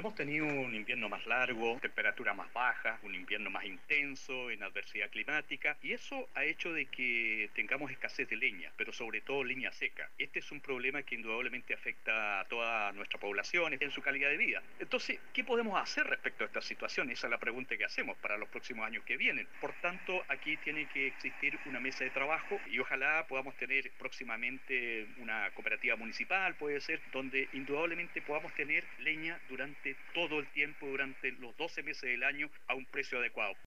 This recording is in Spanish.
Hemos tenido un invierno más largo, temperatura más baja, un invierno más intenso en adversidad climática y eso ha hecho de que tengamos escasez de leña, pero sobre todo leña seca. Este es un problema que indudablemente afecta a toda nuestra población en su calidad de vida. Entonces, ¿qué podemos hacer respecto a esta situación? Esa es la pregunta que hacemos para los próximos años que vienen. Por tanto, aquí tiene que existir una mesa de trabajo y ojalá podamos tener próximamente una cooperativa municipal, puede ser, donde indudablemente podamos tener leña durante todo el tiempo, durante los 12 meses del año, a un precio adecuado.